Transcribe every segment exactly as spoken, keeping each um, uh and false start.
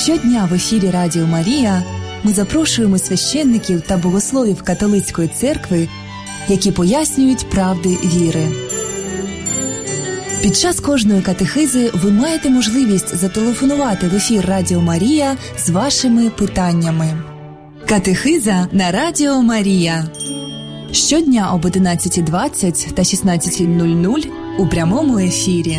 Щодня в ефірі Радіо Марія ми запрошуємо священників та богословів католицької церкви, які пояснюють правди віри. Під час кожної катехизи ви маєте можливість зателефонувати в ефір Радіо Марія з вашими питаннями. Катехиза на Радіо Марія. Щодня об одинадцята двадцять та шістнадцята нуль нуль у прямому ефірі.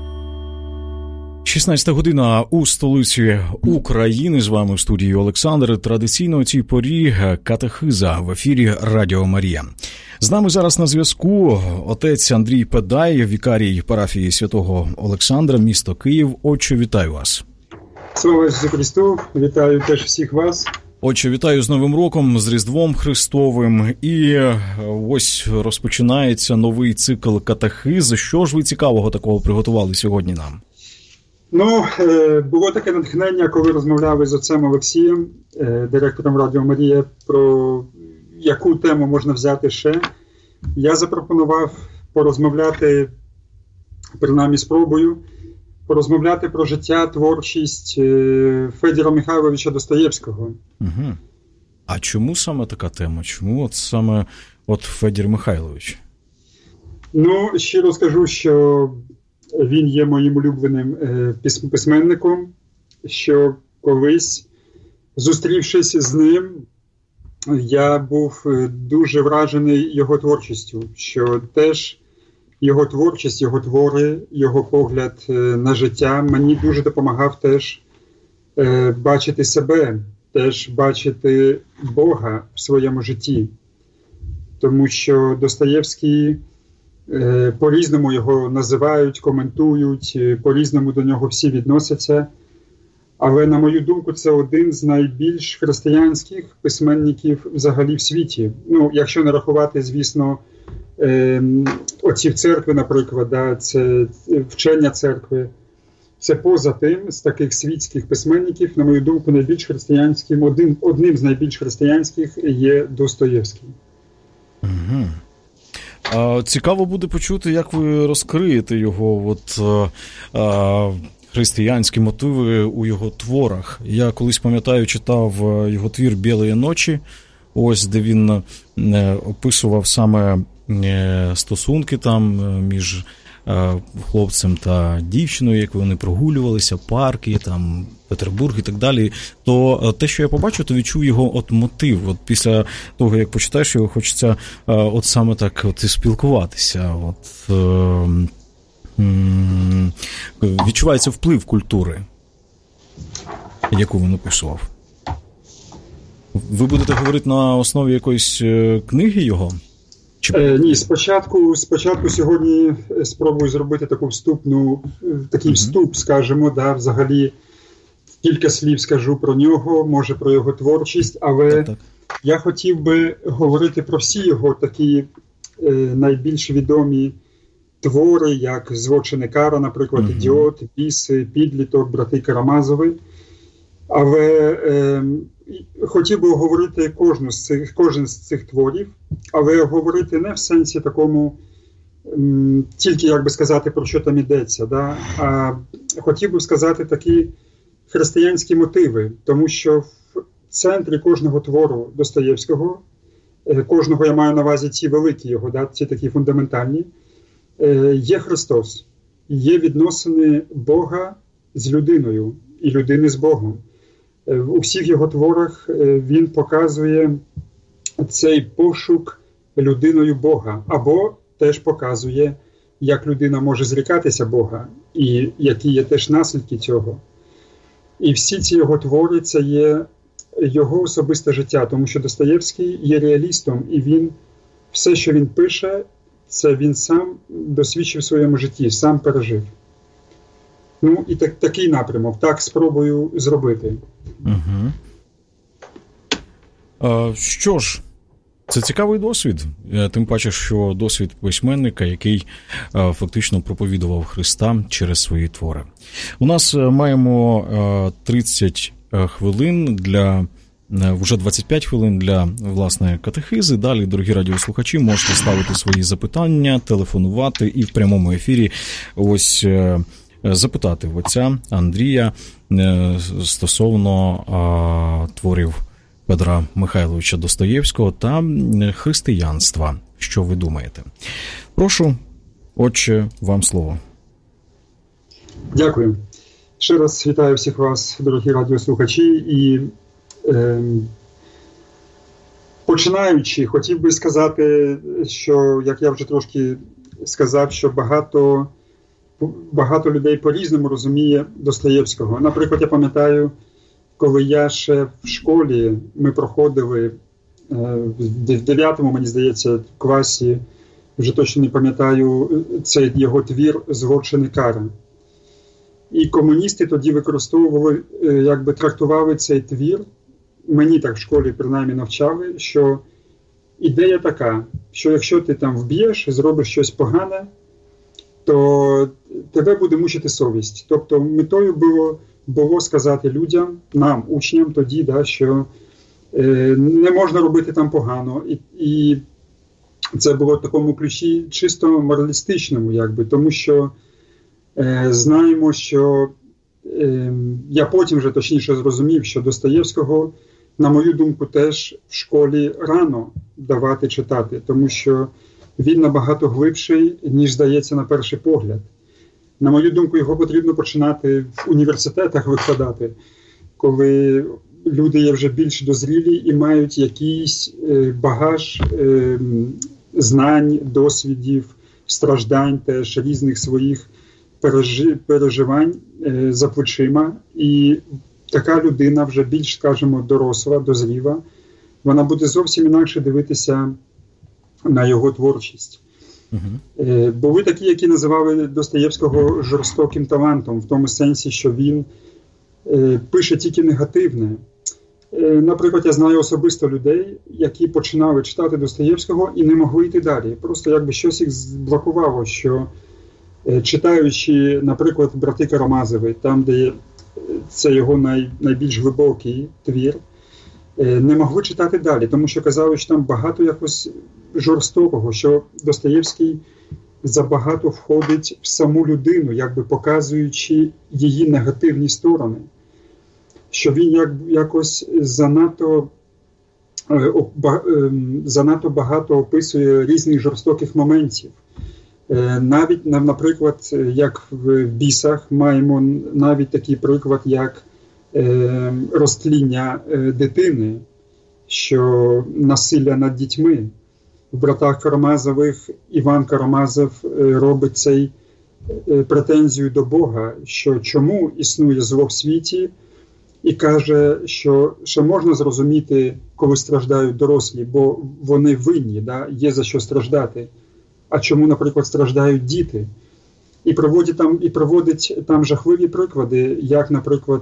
шістнадцята година у столиці України. З вами в студії Олександр. Традиційно у цій порі катехиза в ефірі Радіо Марія. З нами зараз на зв'язку отець Андрій Педай, вікарій парафії Святого Олександра, місто Київ. Отче, вітаю вас. Слава Ісусу Христу, вітаю теж всіх вас. Отче, вітаю з Новим роком, з Різдвом Христовим. І ось розпочинається новий цикл катехиз. Що ж ви цікавого такого приготували сьогодні нам? Ну, було таке натхнення, коли розмовляли з отцем Олексієм, директором Радіо Марія, про яку тему можна взяти ще. Я запропонував порозмовляти, принаймні спробую, порозмовляти про життя, творчість Федора Михайловича Достоєвського. Угу. А чому саме така тема? Чому от саме от Федір Михайлович? Ну, щиро скажу, що він є моїм улюбленим письменником, що колись, зустрівшись з ним, я був дуже вражений його творчістю, що теж його творчість, його твори, його погляд на життя мені дуже допомагав теж бачити себе, теж бачити Бога в своєму житті. Тому що Достоєвський, по-різному його називають, коментують, по-різному до нього всі відносяться. Але, на мою думку, це один з найбільш християнських письменників взагалі в світі. Ну, якщо не рахувати, звісно, е, отців церкви, наприклад, да, це вчення церкви. Це поза тим, з таких світських письменників, на мою думку, найбільш християнським, один, одним з найбільш християнських є Достоєвський. Угу. А, цікаво буде почути, як ви розкриєте його от, а, християнські мотиви у його творах. Я колись, пам'ятаю, читав його твір «Білої ночі», ось де він описував саме стосунки там між хлопцем та дівчиною, як вони прогулювалися, парки, там, Петербург і так далі. То те, що я побачив, то відчув його от мотив. От після того, як почитаєш його, хочеться от саме так от і спілкуватися. От, відчувається вплив культури, яку він описував. Ви будете говорити на основі якоїсь книги його? Чи... Е, ні, спочатку, спочатку сьогодні спробую зробити таку вступну, такий mm-hmm. вступ, скажімо, да, взагалі кілька слів скажу про нього, може про його творчість, але так, так. я хотів би говорити про всі його такі е, найбільш відомі твори, як «Злочини Кара», наприклад, mm-hmm. «Ідіот», «Біси», «Підліток», «Брати Карамазови». Але е, хотів би оговорити кожну з цих, кожен з цих творів, але оговорити не в сенсі такому, м, тільки, як би сказати, про що там йдеться, да? А хотів би сказати такі християнські мотиви, тому що в центрі кожного твору Достоєвського, е, кожного я маю на увазі ці великі його, да? Ці такі фундаментальні, е, є Христос, є відносини Бога з людиною і людини з Богом. У всіх його творах він показує цей пошук людиною Бога, або теж показує, як людина може зрікатися Бога, і які є теж наслідки цього. І всі ці його твори – це є його особисте життя, тому що Достоєвський є реалістом, і він, все, що він пише, це він сам досвідчив в своєму житті, сам пережив. Ну, і так, такий напрямок. Так спробую зробити. Угу. А, що ж, це цікавий досвід. Тим паче, що досвід письменника, який а, фактично проповідував Христа через свої твори. У нас маємо а, тридцять хвилин для... Вже двадцять п'ять хвилин для, власне, катехизи. Далі, дорогі радіослухачі, можете ставити свої запитання, телефонувати і в прямому ефірі ось запитати в отця Андрія стосовно творів Петра Михайловича Достоєвського та християнства. Що ви думаєте? Прошу, отче, вам слово. Дякую. Ще раз вітаю всіх вас, дорогі радіослухачі. І е, починаючи, хотів би сказати, що, як я вже трошки сказав, що багато, багато людей по-різному розуміє Достоєвського. Наприклад, я пам'ятаю, коли я ще в школі, ми проходили е, в дев'ятому, мені здається, класі, вже точно не пам'ятаю, цей його твір «Згорчений кара». І комуністи тоді використовували, якби трактували цей твір, мені так в школі принаймні навчали, що ідея така, що якщо ти там вб'єш, зробиш щось погане, то тебе буде мучити совість. Тобто метою було, було сказати людям, нам, учням тоді, да, що е, не можна робити там погано. І, і це було в такому ключі чисто моралістичному, якби, тому що е, знаємо, що е, я потім вже точніше зрозумів, що Достоєвського, на мою думку, теж в школі рано давати читати, тому що він набагато глибший, ніж здається на перший погляд. На мою думку, його потрібно починати в університетах викладати, коли люди є вже більш дозрілі і мають якийсь багаж е, знань, досвідів, страждань, теж різних своїх пережи, переживань е, за плечима. І така людина вже більш, скажімо, доросла, дозріва, вона буде зовсім інакше дивитися на його творчість. Uh-huh. Були такі, які називали Достоєвського жорстоким талантом, в тому сенсі, що він е, пише тільки негативне. Е, наприклад, я знаю особисто людей, які починали читати Достоєвського і не могли йти далі. Просто якби щось їх зблокувало, що е, читаючи, наприклад, «Брати Карамазови», там, де це його най, найбільш глибокий твір, е, не могли читати далі, тому що казали, що там багато якось жорстокого, що Достоєвський забагато входить в саму людину, якби показуючи її негативні сторони. Що він як, якось занадто, е, ба, е, занадто багато описує різних жорстоких моментів. Е, навіть, наприклад, як в «Бісах» маємо навіть такий приклад, як е, розтління е, дитини, що насилля над дітьми. В «Братах Карамазових» Іван Карамазов робить цей претензію до Бога, що чому існує зло в світі, і каже, що ще можна зрозуміти, коли страждають дорослі, бо вони винні, да? Є за що страждати. А чому, наприклад, страждають діти? І проводить там, і проводить там жахливі приклади, як, наприклад,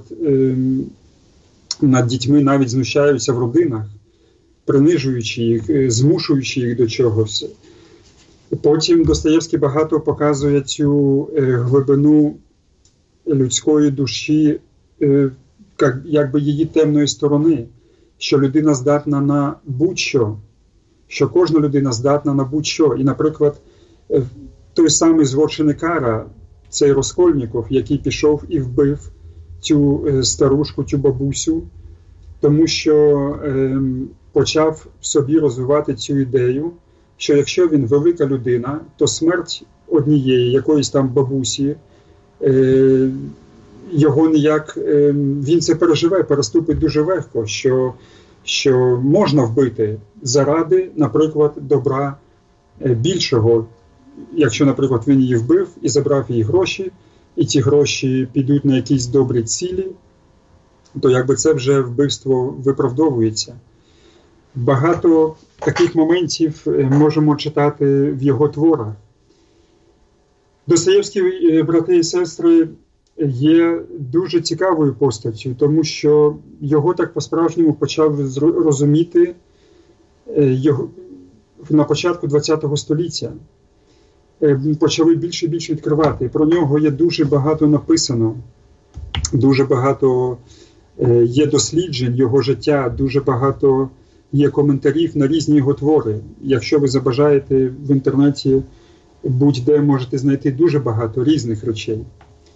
над дітьми навіть знущаються в родинах, принижуючи їх, змушуючи їх до чогось. Потім Достоєвський багато показує цю глибину людської душі, якби її темної сторони, що людина здатна на будь-що, що кожна людина здатна на будь-що. І, наприклад, той самий «Згорчений кара», цей Раскольніков, який пішов і вбив цю старушку, цю бабусю, тому що е, почав в собі розвивати цю ідею, що якщо він велика людина, то смерть однієї, якоїсь там бабусі, е, його ніяк, е, він це переживе, переступить дуже легко, що, що можна вбити заради, наприклад, добра е, більшого. Якщо, наприклад, він її вбив і забрав її гроші, і ці гроші підуть на якісь добрі цілі, то якби це вже вбивство виправдовується. Багато таких моментів можемо читати в його творах. Достоєвський, брати і сестри, є дуже цікавою постаттю, тому що його так по-справжньому почав розуміти його на початку ХХ століття. Почали більше і більше відкривати. Про нього є дуже багато написано, дуже багато є досліджень його життя, дуже багато є коментарів на різні його твори. Якщо ви забажаєте в інтернеті, будь-де можете знайти дуже багато різних речей.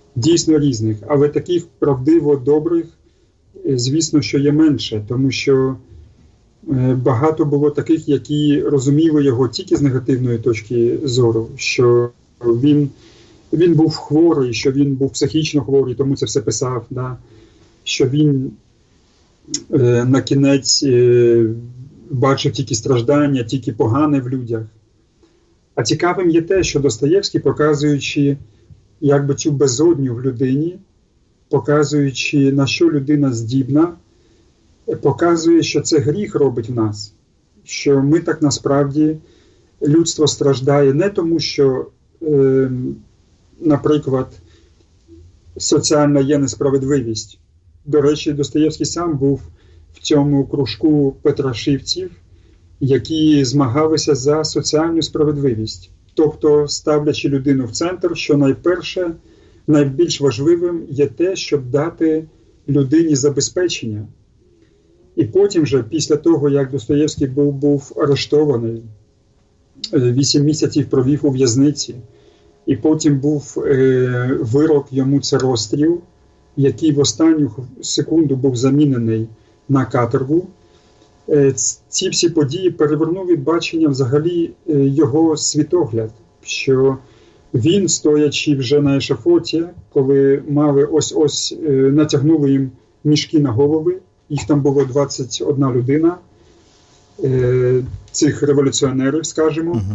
дійсно різних, але таких правдиво добрих, звісно, що є менше, тому що багато було таких, які розуміли його тільки з негативної точки зору, що він, він був хворий, що він був психічно хворий, тому це все писав, да? Що він е, на кінець е, бачив тільки страждання, тільки погане в людях. А цікавим є те, що Достоєвський, показуючи якби цю безодню в людині, показуючи, на що людина здібна, показує, що це гріх робить в нас. Що ми так насправді, людство страждає не тому, що, е, наприклад, соціальна є несправедливість. До речі, Достоєвський сам був в цьому кружку петрашивців, які змагалися за соціальну справедливість. Тобто, ставлячи людину в центр, що найперше, найбільш важливим є те, щоб дати людині забезпечення. І потім же, після того, як Достоєвський був, був арештований, вісім місяців провів у в'язниці, і потім був е, вирок йому, це розстріл, який в останню секунду був замінений на каторгу. Е, ці всі події перевернули бачення взагалі е, його світогляд, що він, стоячи вже на ешафоті, коли мали ось-ось е, натягнули їм мішки на голови, їх там було двадцять одна людина, е, цих революціонерів, скажімо. Uh-huh.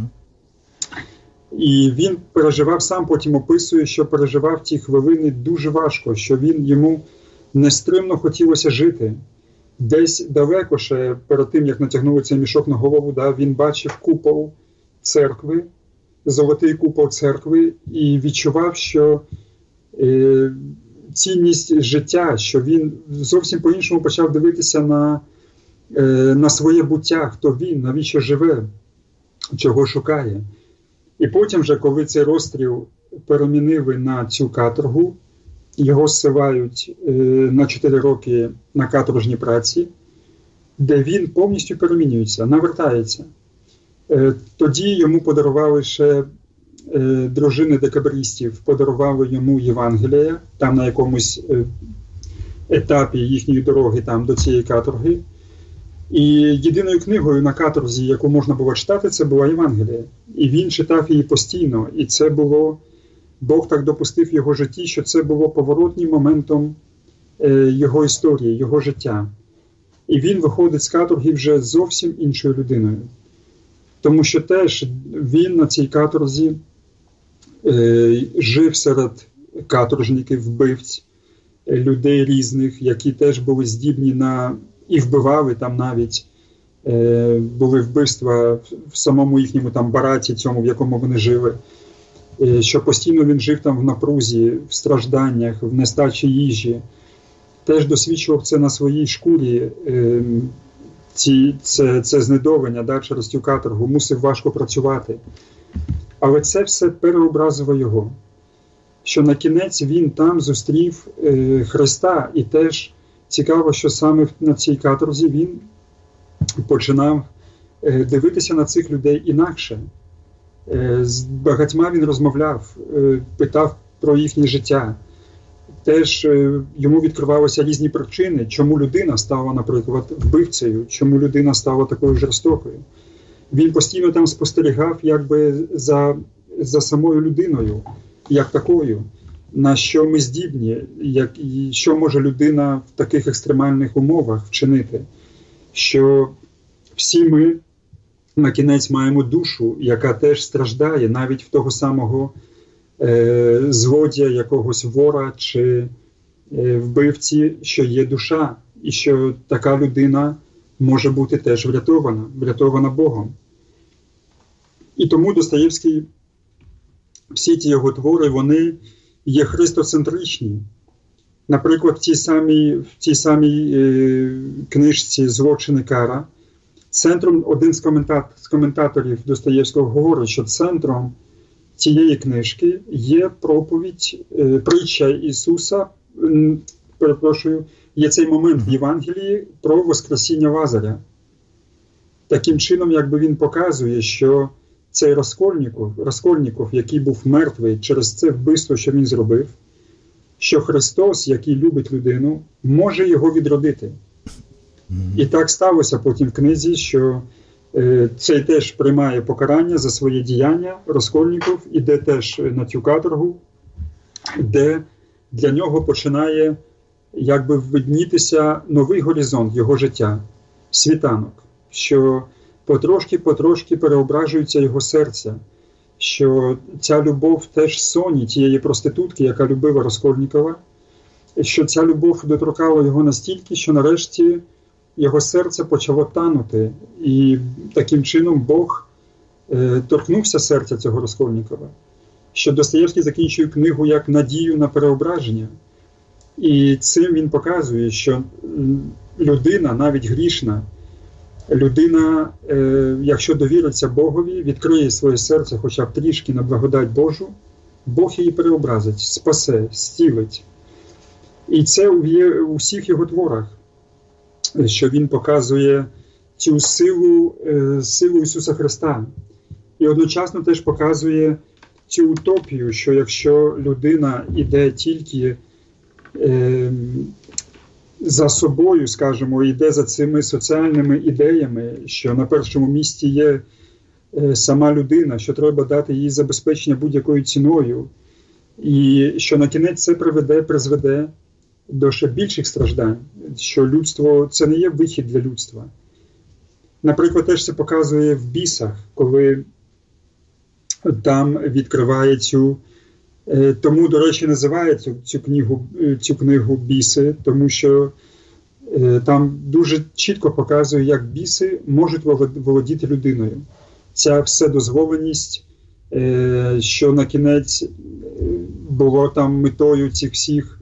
І він переживав, сам потім описує, що переживав ті хвилини дуже важко, що він, йому нестримно хотілося жити. Десь далеко ще, перед тим, як натягнули цей мішок на голову, да, він бачив купол церкви, золотий купол церкви, і відчував, що е, цінність життя, що він зовсім по-іншому почав дивитися на, е, на своє буття, хто він, навіщо живе, чого шукає. І потім вже, коли цей розстріл перемінили на цю каторгу, його зсилають е, на чотири роки на каторжній праці, де він повністю перемінюється, навертається. Е, тоді йому подарували ще е, дружини декабристів, подарували йому Євангелія, там на якомусь е, етапі їхньої дороги там, до цієї каторги. І єдиною книгою на каторзі, яку можна було читати, це була Євангелія. І він читав її постійно. І це було, Бог так допустив в його житті, що це було поворотним моментом е, його історії, його життя. І він виходить з каторги вже зовсім іншою людиною. Тому що теж він на цій каторзі е, жив серед каторжників, вбивць, людей різних, які теж були здібні на... і вбивали там навіть, е, були вбивства в самому їхньому там бараті, цьому, в якому вони жили. Е, що постійно він жив там в напрузі, в стражданнях, в нестачі їжі. Теж досвідчував це на своїй шкурі, е, ці, це, це знедолення, да, через цю каторгу, мусив важко працювати. Але це все переобразило його. Що на кінець він там зустрів е, Христа, і теж цікаво, що саме на цій каторзі він починав е, дивитися на цих людей інакше. Е, з багатьма він розмовляв, е, питав про їхнє життя. Теж е, йому відкривалися різні причини, чому людина стала, наприклад, вбивцею, чому людина стала такою жорстокою. Він постійно там спостерігав якби за, за самою людиною, як такою. На що ми здібні, як, і що може людина в таких екстремальних умовах вчинити. Що всі ми на кінець маємо душу, яка теж страждає навіть в того самого е, злодія, якогось вора чи е, вбивці, що є душа, і що така людина може бути теж врятована, врятована Богом. І тому Достоєвський, всі ті його твори, вони є христоцентричні. Наприклад, в тій самій, в тій самій е, книжці «Злочин і кара» центром, один з, коментат, з коментаторів Достоєвського говорить, що центром цієї книжки є проповідь, е, притча Ісуса, е, перепрошую, є цей момент в Євангелії про Воскресіння Лазаря. Таким чином, якби він показує, що цей Раскольніков, Раскольніков, який був мертвий через це вбивство, що він зробив, що Христос, який любить людину, може його відродити. Mm-hmm. І так сталося потім в книзі, що е, цей теж приймає покарання за своє діяння, Раскольніков, іде теж на цю каторгу, де для нього починає якби виднітися новий горизонт його життя, світанок, що потрошки-потрошки переображується його серце, що ця любов теж Соні, тієї проститутки, яка любила Раскольнікова, що ця любов доторкала його настільки, що нарешті його серце почало танути. І таким чином Бог е, торкнувся серця цього Раскольнікова. Що Достоєвський закінчує книгу як надію на переображення. І цим він показує, що людина, навіть грішна, людина, е, якщо довіриться Богові, відкриє своє серце хоча б трішки на благодать Божу, Бог її переобразить, спасе, зцілить. І це є у всіх його творах, що він показує цю силу, е, силу Ісуса Христа. І одночасно теж показує цю утопію, що якщо людина іде тільки е, за собою, скажімо, йде за цими соціальними ідеями, що на першому місці є е, сама людина, що треба дати їй забезпечення будь-якою ціною, і що на кінець це приведе, призведе до ще більших страждань, що людство – це не є вихід для людства. Наприклад, теж це показує в «Бісах», коли там відкриває цю, тому, до речі, називає цю, цю, книгу, цю книгу «Біси», тому що там дуже чітко показує, як біси можуть володіти людиною. Ця вседозволеність, що на кінець було там метою цих всіх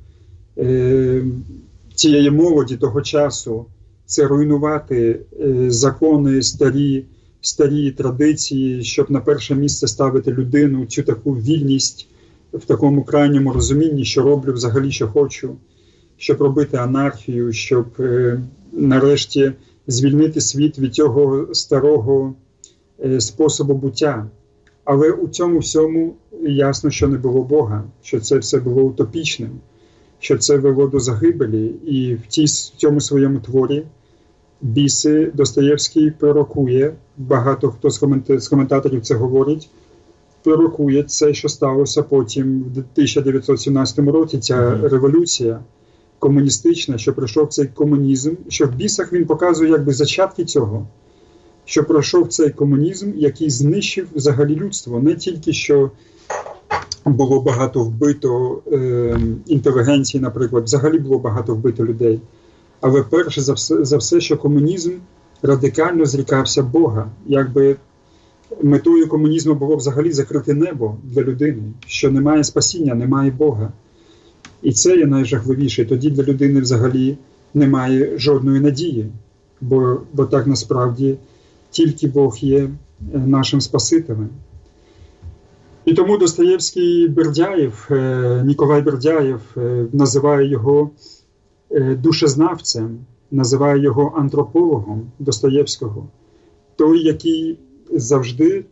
цієї молоді того часу, це руйнувати закони, старі, старі традиції, щоб на перше місце ставити людину, цю таку вільність в такому крайньому розумінні, що роблю взагалі, що хочу, щоб робити анархію, щоб е, нарешті звільнити світ від цього старого е, способу буття. Але у цьому всьому ясно, що не було Бога, що це все було утопічним, що це вело до загибелі. І в, тій, в цьому своєму творі «Біси» Достоєвський пророкує, багато хто з, комент... з коментаторів це говорить, пророкує це, що сталося потім в тисяча дев'ятсот сімнадцятому році, ця mm-hmm. революція комуністична, що прийшов цей комунізм, що в «Бісах» він показує якби зачатки цього, що пройшов цей комунізм, який знищив взагалі людство. Не тільки, що було багато вбито е, інтелігенції, наприклад, взагалі було багато вбито людей, але перше за все, за все, що комунізм радикально зрікався Бога, якби метою комунізму було взагалі закрити небо для людини, що немає спасіння, немає Бога. І це є найжахливіше. Тоді для людини взагалі немає жодної надії, бо, бо так насправді тільки Бог є нашим Спасителем. І тому Достоєвський Бердяєв, Ніколай Бердяєв називає його душезнавцем, називає його антропологом Достоєвського. Той, який завжди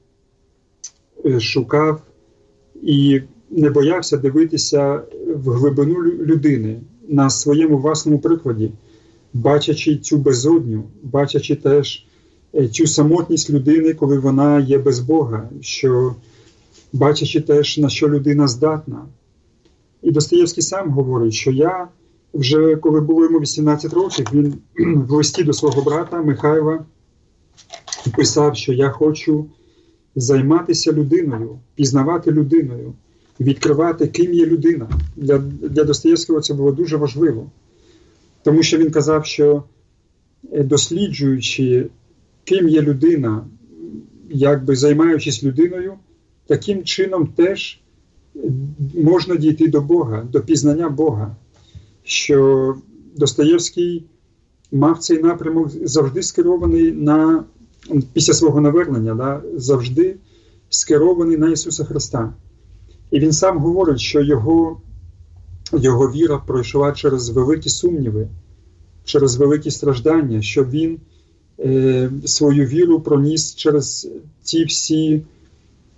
шукав і не боявся дивитися в глибину людини на своєму власному прикладі, бачачи цю безодню, бачачи теж цю самотність людини, коли вона є без Бога, що бачачи теж, на що людина здатна. І Достоєвський сам говорить, що я вже, коли було йому вісімнадцять років, він в листі до свого брата Михайла писав, що я хочу займатися людиною, пізнавати людиною, відкривати, ким є людина. Для, для Достоєвського це було дуже важливо. Тому що він казав, що досліджуючи, ким є людина, якби займаючись людиною, таким чином теж можна дійти до Бога, до пізнання Бога. Що Достоєвський мав цей напрямок завжди скерований на, після свого навернення, да, завжди скерований на Ісуса Христа. І він сам говорить, що його, його віра пройшла через великі сумніви, через великі страждання, що він е, свою віру проніс через ті всі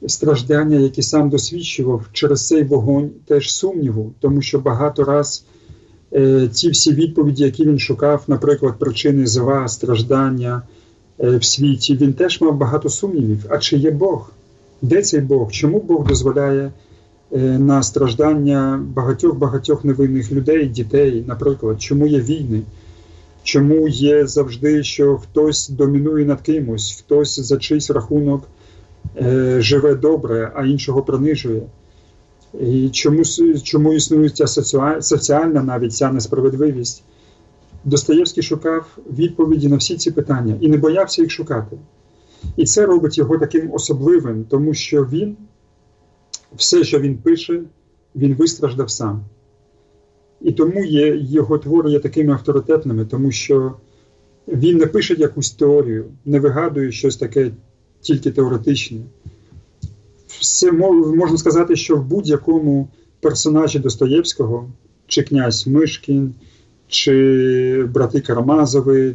страждання, які сам досвідчував, через цей вогонь теж сумніву, тому що багато раз е, ті всі відповіді, які він шукав, наприклад, причини зла, страждання е, в світі, він теж мав багато сумнівів. А чи є Бог? Де цей Бог? Чому Бог дозволяє е, на страждання багатьох-багатьох невинних людей, дітей, наприклад? Чому є війни? Чому є завжди, що хтось домінує над кимось, хтось за чийсь рахунок е, живе добре, а іншого принижує? І чому, чому існує ця соціальна навіть ця несправедливість? Достоєвський шукав відповіді на всі ці питання і не боявся їх шукати. І це робить його таким особливим, тому що він, все, що він пише, він вистраждав сам. І тому є, його твори є такими авторитетними, тому що він не пише якусь теорію, не вигадує щось таке тільки теоретичне. Все, можна сказати, що в будь-якому персонажі Достоєвського, чи князь Мишкін, чи брати Карамазови,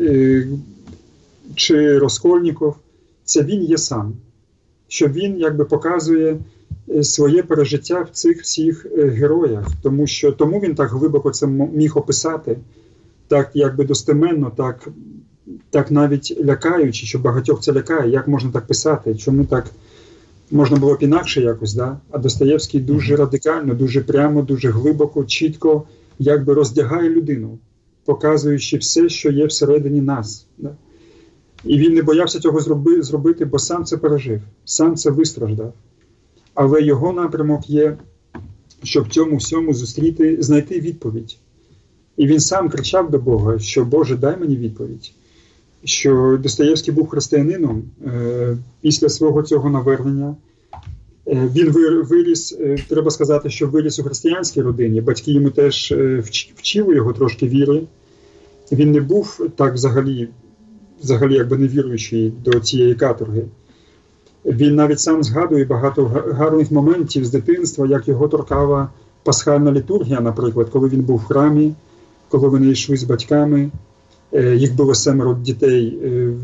чи Раскольніков, це він є сам. Що він якби показує своє пережиття в цих всіх героях, тому що тому він так глибоко це міг описати, так якби достеменно, так, так навіть лякаючи, що багатьох це лякає, як можна так писати, чому так можна було б інакше якось, да? А Достоєвський дуже радикально, дуже прямо, дуже глибоко, чітко якби роздягає людину, показуючи все, що є всередині нас. Да? І він не боявся цього зроби, зробити, бо сам це пережив, сам це вистраждав. Але його напрямок є, щоб в цьому всьому зустріти, знайти відповідь. І він сам кричав до Бога, що «Боже, дай мені відповідь». Що Достоєвський був християнином е, після свого цього навернення. Е, він виріс, е, треба сказати, що виріс у християнській родині. Батьки йому теж е, вч, вчили його трошки віри. Він не був так взагалі, взагалі якби невіруючий до цієї каторги. Він навіть сам згадує багато гарних моментів з дитинства, як його торкала пасхальна літургія, наприклад, коли він був в храмі, коли вони йшли з батьками. Їх було семеро дітей,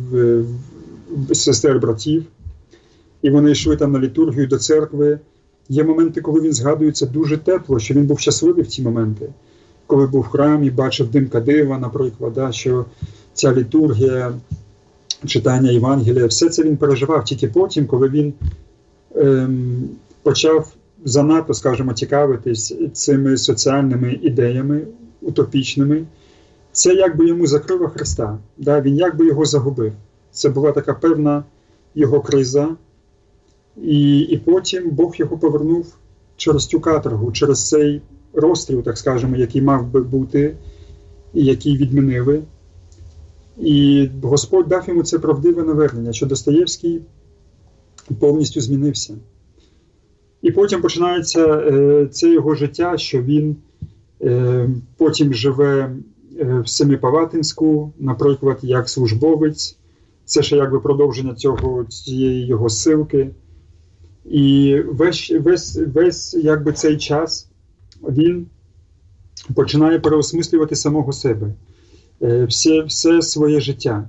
сестер, братів, і вони йшли там на літургію до церкви. Є моменти, коли він згадується дуже тепло, що він був щасливий в ці моменти. Коли був в храмі, бачив дим кадила, наприклад, да, що ця літургія, читання Євангелія, все це він переживав. Тільки потім, коли він ем, почав занадто, скажімо, цікавитись цими соціальними ідеями утопічними, це якби йому закрило Христа. Да? Він якби його загубив. Це була така певна його криза. І, і потім Бог його повернув через цю каторгу, через цей розстріл, так скажемо, який мав би бути, і який відмінили. І Господь дав йому це правдиве навернення, що Достоєвський повністю змінився. І потім починається е, це його життя, що він е, потім живе в Семипалатинську, наприклад, як службовець. Це ще якби продовження цього, цієї його ссилки. І весь, весь, весь якби цей час він починає переосмислювати самого себе. Все, все своє життя.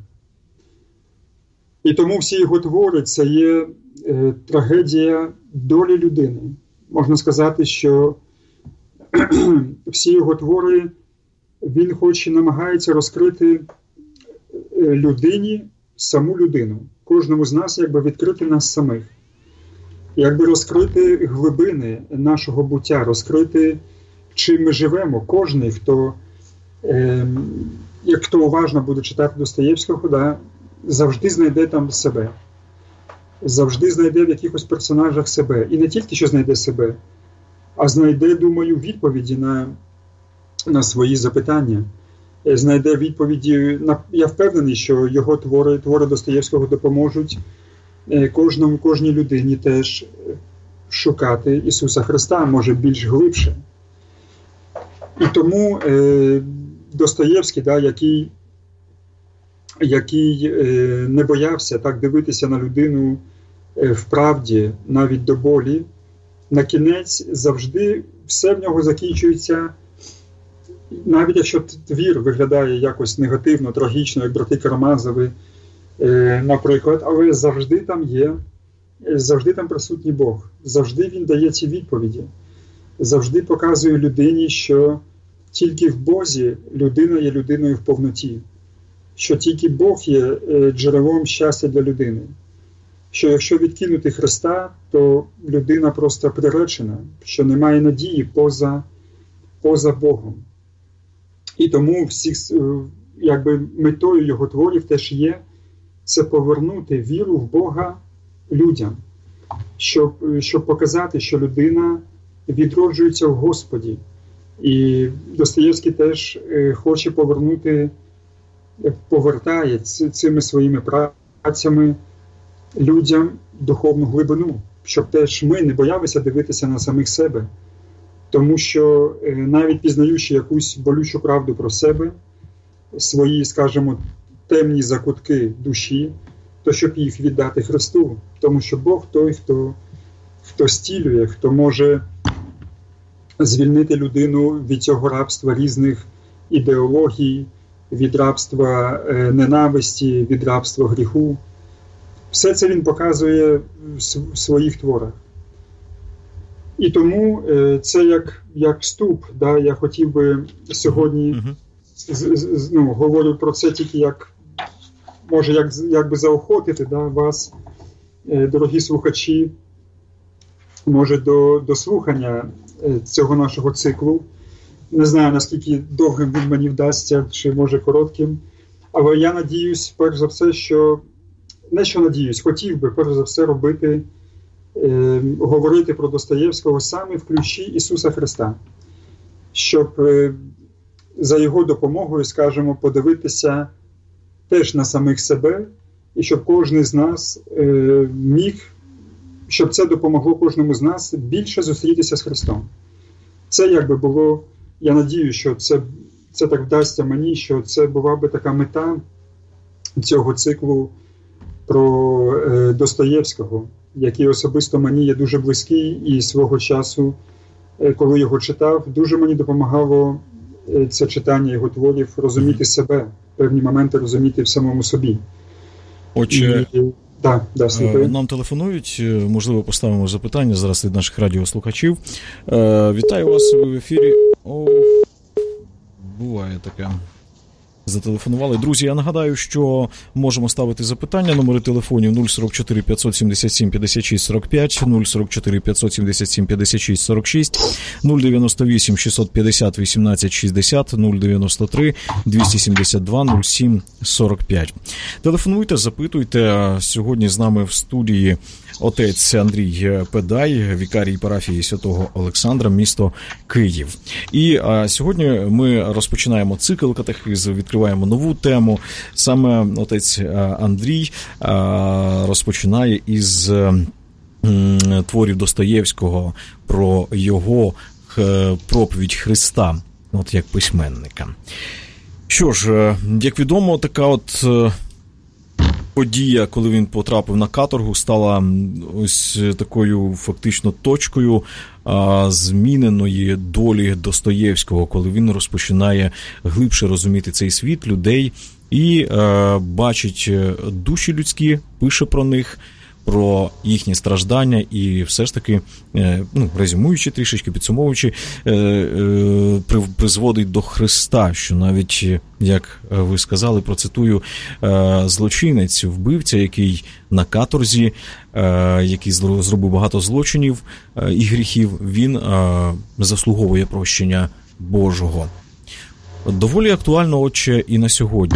І тому всі його твори – це є е, трагедія долі людини. Можна сказати, що всі його твори він хоч і намагається розкрити людині саму людину. Кожному з нас якби відкрити нас самих. Якби розкрити глибини нашого буття, розкрити, чим ми живемо. Кожний, хто, е, як хто уважно буде читати Достоєвського, да, завжди знайде там себе. Завжди знайде в якихось персонажах себе. І не тільки, що знайде себе, а знайде, думаю, відповіді на, на свої запитання. Знайде відповіді, на, я впевнений, що його твори, твори Достоєвського допоможуть кожному, кожній людині теж шукати Ісуса Христа, може більш глибше. І тому е, Достоєвський, да, який, який е, не боявся так дивитися на людину е, в правді, навіть до болі, на кінець завжди все в нього закінчується, навіть якщо твір виглядає якось негативно, трагічно, як брати Карамазови, е, наприклад, але завжди там є завжди там присутній Бог. Завжди Він дає ці відповіді. Завжди показує людині, що тільки в Бозі людина є людиною в повноті. Що тільки Бог є джерелом щастя для людини. Що якщо відкинути Христа, то людина просто приречена, що немає надії поза, поза Богом. І тому всіх, якби, метою його творів теж є це повернути віру в Бога людям, щоб, щоб показати, що людина відроджується в Господі. І Достоєвський теж хоче повернути, повертає цими своїми працями людям духовну глибину, щоб теж ми не боялися дивитися на самих себе. Тому що навіть пізнаючи якусь болючу правду про себе, свої, скажімо, темні закутки душі, то щоб їх віддати Христу. Тому що Бог той, хто, хто стілює, хто може звільнити людину від цього рабства різних ідеологій, від рабства е, ненависті, від рабства гріху. Все це він показує в своїх творах. І тому е, це як, як вступ. Да? Я хотів би сьогодні, uh-huh. з, з, ну, говорю про це тільки як, може, як, як би заохотити, да, вас, е, дорогі слухачі, може, до, до слухання е, цього нашого циклу. Не знаю, наскільки довгим він мені вдасться, чи може коротким. Але я надіюсь, перш за все, що, не що надіюсь, хотів би, перш за все, робити, е, говорити про Достоєвського саме в ключі Ісуса Христа. Щоб е, за його допомогою, скажімо, подивитися теж на самих себе, і щоб кожен з нас е, міг, щоб це допомогло кожному з нас більше зустрітися з Христом. Це якби було, я надію, що це, це так вдасться мені, що це була би така мета цього циклу про е, Достоєвського, який особисто мені є дуже близький, і свого часу, е, коли його читав, дуже мені допомагало е, це читання його творів розуміти себе, певні моменти розуміти в самому собі. Отже, і, да, да, нам телефонують, можливо, поставимо запитання зараз від наших радіослухачів. Вітаю вас в ефірі. О, буває таке. Зателефонували. Друзі, я нагадаю, що можемо ставити запитання. Номери телефонів нуль сорок чотири п'ятсот сімдесят сім п'ятдесят шість сорок п'ять, нуль сорок чотири п'ятсот сімдесят сім п'ятдесят шість сорок шість, нуль дев'яносто вісім шістсот п'ятдесят вісімнадцять шістдесят, нуль дев'яносто три двісті сімдесят два нуль сім сорок п'ять. Телефонуйте, запитуйте. Сьогодні з нами в студії отець Андрій Педай, вікарій парафії Святого Олександра, місто Київ. І а, сьогодні ми розпочинаємо цикл катехиз, відкриваємо нову тему. Саме отець Андрій а, розпочинає із м, творів Достоєвського про його х, проповідь Христа, от як письменника. Що ж, як відомо, така от подія, коли він потрапив на каторгу, стала ось такою фактично точкою а, зміненої долі Достоєвського, коли він розпочинає глибше розуміти цей світ, людей і а, бачить душі людські, пише про них, про їхні страждання і все ж таки, ну, резюмуючи трішечки, підсумовуючи, призводить до Христа, що навіть, як ви сказали, процитую, злочинець, вбивця, який на каторзі, який зробив багато злочинів і гріхів, він заслуговує прощення Божого. Доволі актуально, отче, і на сьогодні.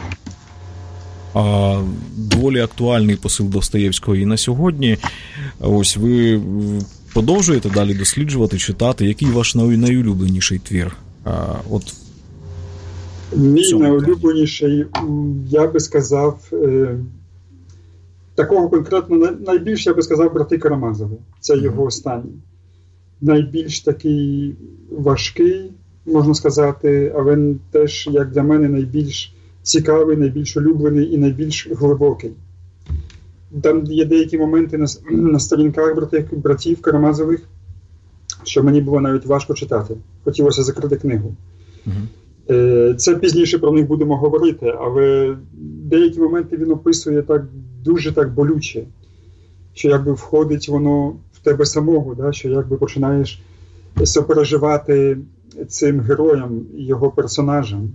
А доволі актуальний посил Достоєвського і на сьогодні. Ось ви продовжуєте далі досліджувати, читати. Який ваш найулюбленіший твір? А, от Мій найулюбленіший, я би сказав, е, такого конкретно, найбільш, я би сказав, брати Карамазови. Це mm-hmm. його останній. Найбільш такий важкий, можна сказати, але теж, як для мене, найбільш цікавий, найбільш улюблений і найбільш глибокий. Там є деякі моменти на, на сторінках братів, братів Карамазових, що мені було навіть важко читати. Хотілося закрити книгу. Uh-huh. Це пізніше про них будемо говорити, але деякі моменти він описує так дуже так болюче, що якби входить воно в тебе самого, да? Що якби починаєш сопереживати цим героям, його персонажам.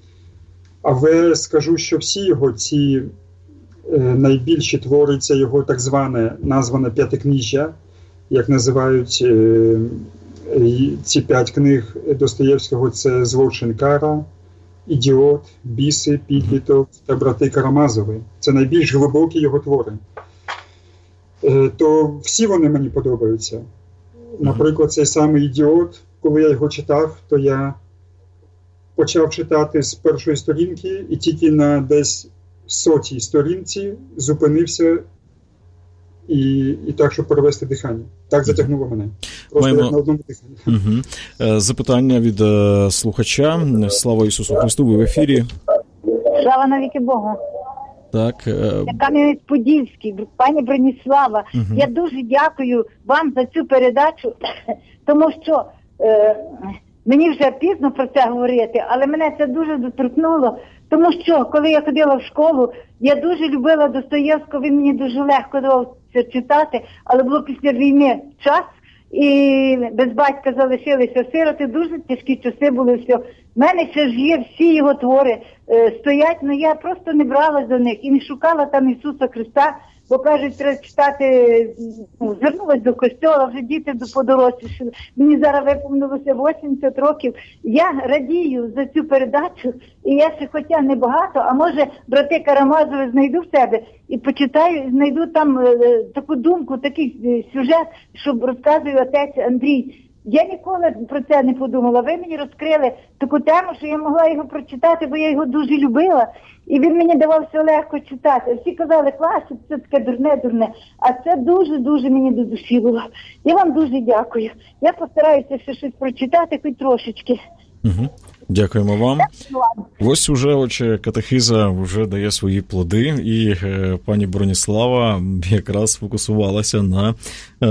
Але скажу, що всі його ці е, найбільші твори, це його так зване, назване п'ятикніжжя, як називають е, ці п'ять книг Достоєвського, це «Злочин, кара», «Ідіот», «Біси», «Підліток» та «Брати Карамазови». Це найбільш глибокі його твори. Е, то всі вони мені подобаються. Наприклад, цей самий «Ідіот», коли я його читав, то я почав читати з першої сторінки і тільки на десь сотій сторінці зупинився і, і так, щоб перевести дихання. Так затягнуло мене. Просто Маємо... як на одному диханні. Угу. Запитання від uh, слухача. Слава Ісусу Христу, ви в ефірі. Слава навіки Богу. Так. Кам'янець-Подільський, пані Броніслава, угу. Я дуже дякую вам за цю передачу, тому що е, мені вже пізно про це говорити, але мене це дуже доторкнуло, тому що, коли я ходила в школу, я дуже любила Достоєвського, він мені дуже легко давався читати, але було після війни час, і без батька залишилися сироти, дуже тяжкі часи були все. В мене ще ж є всі його твори, е, стоять, але я просто не брала за них і не шукала там Ісуса Христа, бо, кажуть, треба читати, ну, звернулась до костьола, вже діти подорослішали. Мені зараз виповнилося вісімдесят років. Я радію за цю передачу, і я ще, хоча не багато, а може, брати Карамазови знайду в себе і почитаю, знайду там е, таку думку, такий е, сюжет, щоб розказує отець Андрій. Я ніколи про це не подумала. Ви мені розкрили таку тему, що я могла його прочитати, бо я його дуже любила. І він мені давався легко читати. Всі казали, класик, це таке дурне-дурне. А це дуже-дуже мені до душі було. Я вам дуже дякую. Я постараюся ще щось прочитати, хоч трошечки. Угу. Дякуємо вам. Ось уже, отже, катехиза вже дає свої плоди, і е, пані Броніслава якраз фокусувалася на е,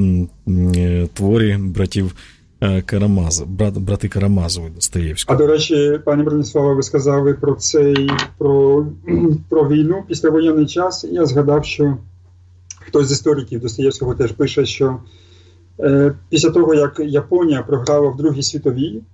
е, творі братів е, Карамазов, брат, брати Карамазови Достоєвського. А, до речі, пані Броніслава, ви сказали про цей, про, про війну, післявоєнний час. Я згадав, що хтось з істориків Достоєвського теж пише, що е, після того, як Японія програла в Другій світовій,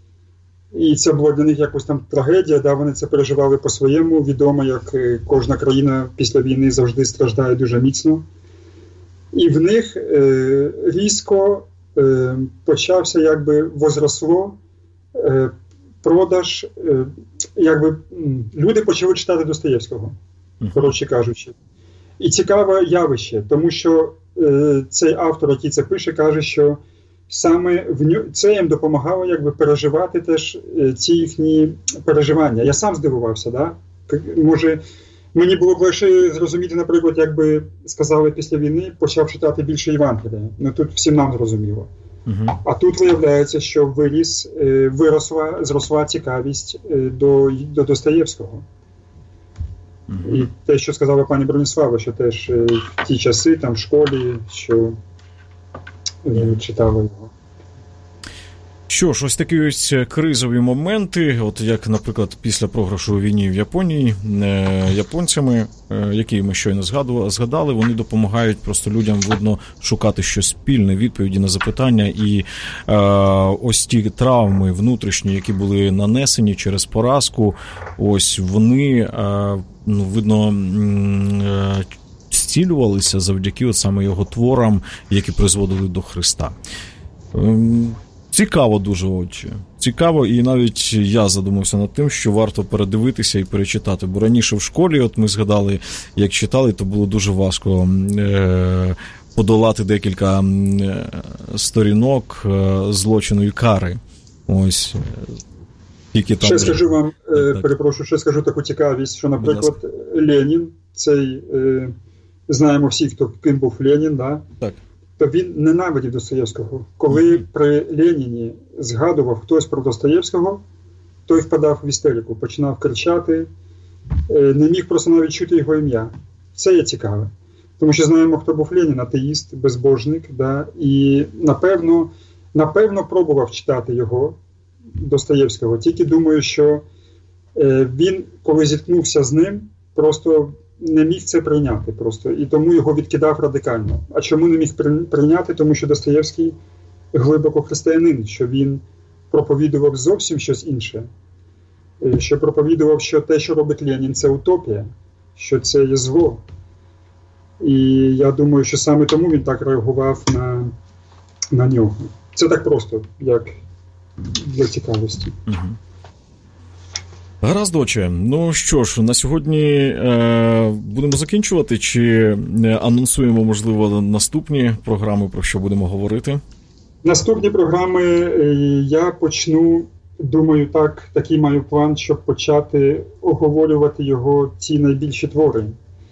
і це була для них якось там трагедія, да, вони це переживали по-своєму. Відомо, як кожна країна після війни завжди страждає дуже міцно. І в них е, різко е, почався, якби, возросло е, продаж, е, якби, люди почали читати Достоєвського, коротше кажучи. І цікаве явище, тому що е, цей автор, який це пише, каже, що саме в ню... це їм допомагало, якби, переживати теж ці їхні переживання. Я сам здивувався, да? Може, мені було б лише зрозуміти, наприклад, якби сказали після війни, почав читати більше Євангелія. Ну тут всім нам зрозуміло. Uh-huh. А тут виявляється, що виріс, виросла, зросла цікавість до, до Достоєвського. Uh-huh. І те, що сказала пані Броніслава, що теж в ті часи, там в школі, що читали його. Що ж, ось такі ось кризові моменти, от як, наприклад, після програшу у війні в Японії, е, японцями, е, які ми щойно згадали, вони допомагають просто людям, видно, шукати щось спільне, відповіді на запитання, і е, ось ті травми внутрішні, які були нанесені через поразку, ось вони, е, ну, видно, е, зцілювалися завдяки от саме його творам, які призводили до Христа. Цікаво дуже, отче. Цікаво, і навіть я задумався над тим, що варто передивитися і перечитати. Бо раніше в школі, от ми згадали, як читали, то було дуже важко е- подолати декілька е- сторінок е- злочину і кари. Ось. Тільки там... Ще скажу вам, е- перепрошую, ще скажу таку цікавість, що, наприклад, Ленін, цей... Е- знаємо всі, хто ким був Ленін, да? Так. То він ненавидів Достоєвського. Коли mm-hmm. при Леніні згадував хтось про Достоєвського, той впадав в істерику, починав кричати, не міг просто навіть чути його ім'я. Це є цікаве. Тому що знаємо, хто був Ленін, атеїст, безбожник, да? І напевно, напевно пробував читати його, Достоєвського. Тільки думаю, що він, коли зіткнувся з ним, просто не міг це прийняти просто, і тому його відкидав радикально. А чому не міг прийняти? Тому що Достоєвський глибоко християнин, що він проповідував зовсім щось інше, що проповідував, що те, що робить Ленін, це утопія, що це є зло. І я думаю, що саме тому він так реагував на, на нього. Це так просто, як для цікавості. Угу. Гаразд, отче. Ну що ж, на сьогодні е, будемо закінчувати, чи анонсуємо, можливо, наступні програми, про що будемо говорити? Наступні програми я почну, думаю, так, такий маю план, щоб почати оговорювати його ці найбільші твори.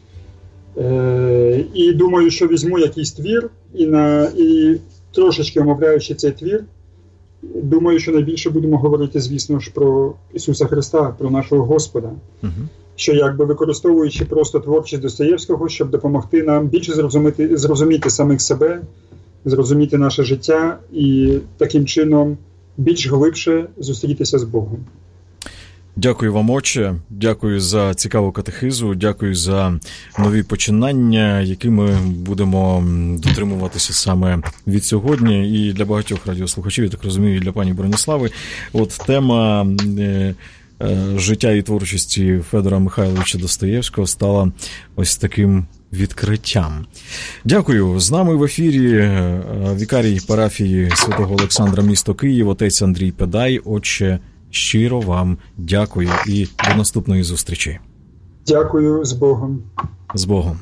Е, і думаю, що візьму якийсь твір, і, на, і трошечки омовляючи цей твір, думаю, що найбільше будемо говорити, звісно ж, про Ісуса Христа, про нашого Господа. Uh-huh. Що якби використовуючи просто творчість Достоєвського, щоб допомогти нам більше зрозуміти, зрозуміти самих себе, зрозуміти наше життя і таким чином більш глибше зустрітися з Богом. Дякую вам, отче, дякую за цікаву катехизу, дякую за нові починання, які ми будемо дотримуватися саме від сьогодні. І для багатьох радіослухачів, я так розумію, і для пані Броніслави, от тема е, е, життя і творчості Федора Михайловича Достоєвського стала ось таким відкриттям. Дякую. З нами в ефірі вікарій парафії Святого Олександра, місто Київ, отець Андрій Педай. Отче, щиро вам дякую і до наступної зустрічі. Дякую, з Богом. З Богом.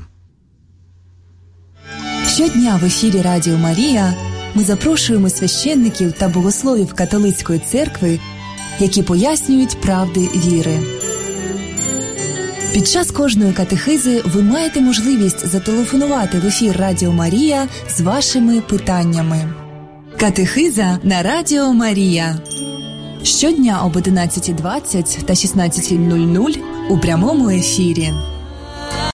Щодня в ефірі Радіо Марія ми запрошуємо священників та богословів католицької церкви, які пояснюють правди віри. Під час кожної катехизи ви маєте можливість зателефонувати в ефір Радіо Марія з вашими питаннями. Катехиза на Радіо Марія. Щодня об одинадцятій двадцять та шістнадцятій нуль нуль у прямому ефірі.